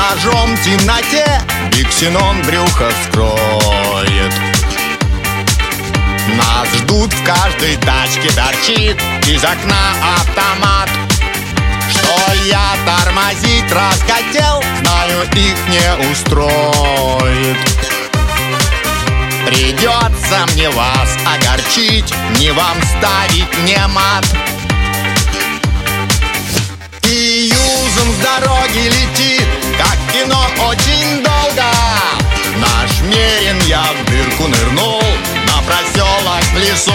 ножом в темноте Биксенон брюхо вскроет. Нас ждут, в каждой тачке торчит из окна автомат. Что я тормозить раз хотел, знаю, их не устроит. Придется мне вас огорчить, не вам ставить мне мат. И юзом с дороги летит, как кино, очень долго. Наш Мерин, я в дырку нырнул, на проселок в лесу.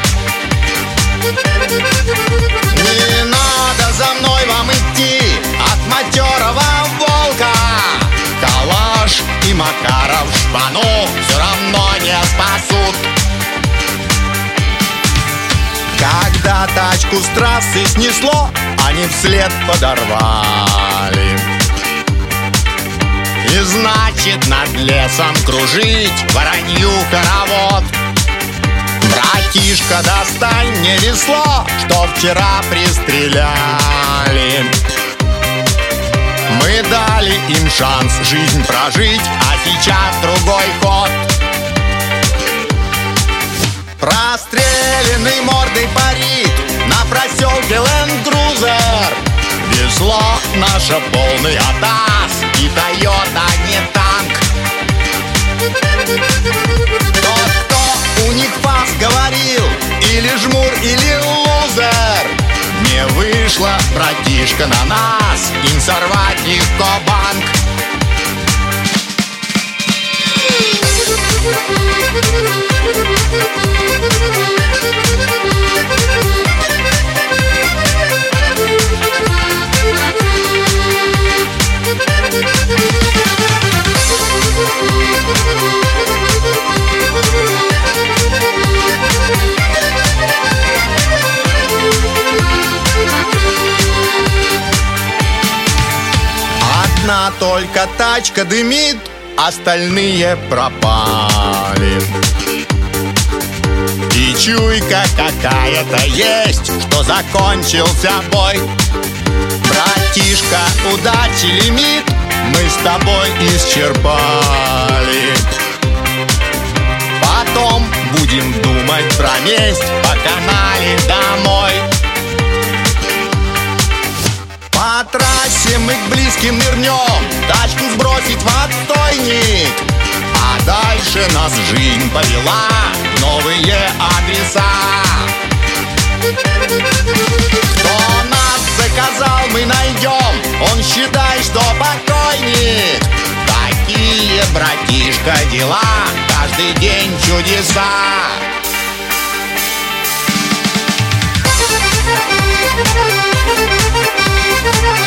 Не надо за мной вам идти от матерого волка. Калаш и Макаров шпану все равно не спасут. Когда тачку с трассы снесло, они вслед подорвали. И значит над лесом кружить воронью хоровод. Братишка, достань мне весло, что вчера пристреляли. Мы дали им шанс жизнь прожить, а сейчас другой ход. Простреленный мордой парит на проселке Ленд-Крузер. Весло наше полный атас, и Тойота не танк. Тот, кто у них пас говорил, или жмур, или лузер. Не вышло, братишка, на нас, им сорвать легко банк. Одна только тачка дымит, остальные пропали. И чуйка какая-то есть, что закончился бой. Братишка, удачи лимит мы с тобой исчерпали. Потом будем думать про месть по канале домой. По трассе мы к близким нырнем, тачку сбросить в отстойник. А дальше нас жизнь повела в новые адреса. Кто нас заказал, мы найдем, он считай, что покойник. Такие, братишка, дела, каждый день чудеса. We'll be right back.